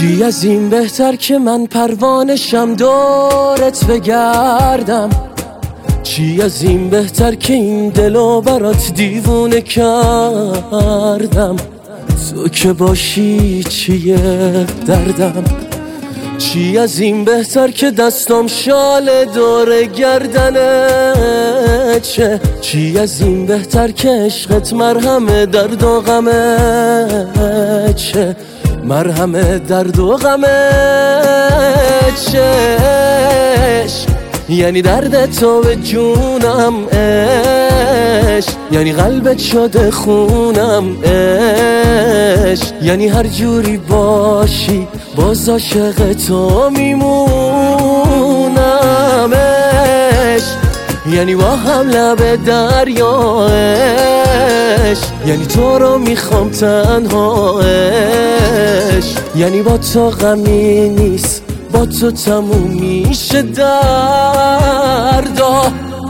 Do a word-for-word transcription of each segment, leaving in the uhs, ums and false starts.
چی از این بهتر که من پروانشم دورت بگردم؟ چی از این بهتر که این دلو برات دیوونه کردم؟ تو که باشی چیه دردم؟ چی از این بهتر که دستم شال دور گردنه چه؟ چی از این بهتر که عشقت مرهم درد و غمه چه؟ مرهم درد و غمه چش؟ یعنی درد تو به جونم عشق، یعنی قلبت شده خونم عشق، یعنی هر جوری باشی باز عاشق تو میمونم عشق، یعنی با هم لب دریا عشق، یعنی تو رو میخوام تنها عشق، یعنی با تو غمی نیست، با تو تموم میشه دردا.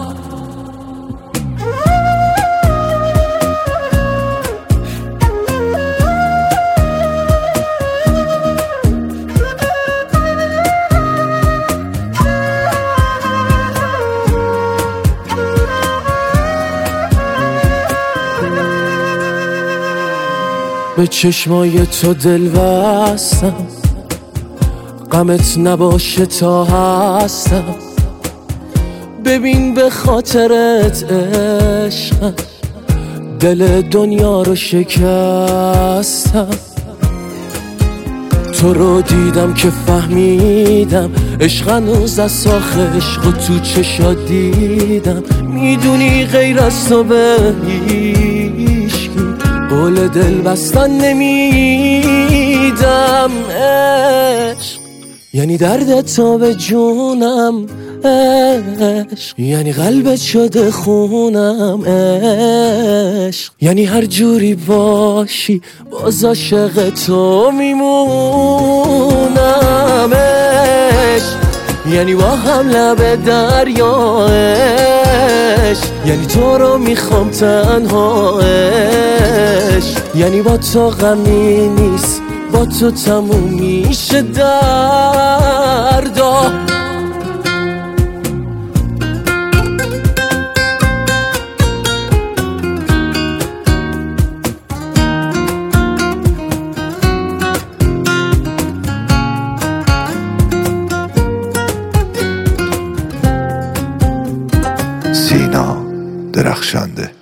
به چشمای تو دل بستم، غمت نباشه تا هستم، ببین به خاطرت عشقم دل دنیا رو شکستم. تو رو دیدم که فهمیدم عشق هنوز از ساخ عشق و تو چشات دیدم، میدونی غیر از تو به هیچکی قول دل بستن نمیدم عشق، یعنی درد تو به جونم عشق، یعنی قلبت شده خونم عشق، یعنی هر جوری باشی باز عاشق تو میمونم عشق، یعنی با هم لب دریا عشق، یعنی تو رو میخوام تنها عشق، یعنی با تو غمی نیست، با تو تموم میشه دردا. سینا درخشنده.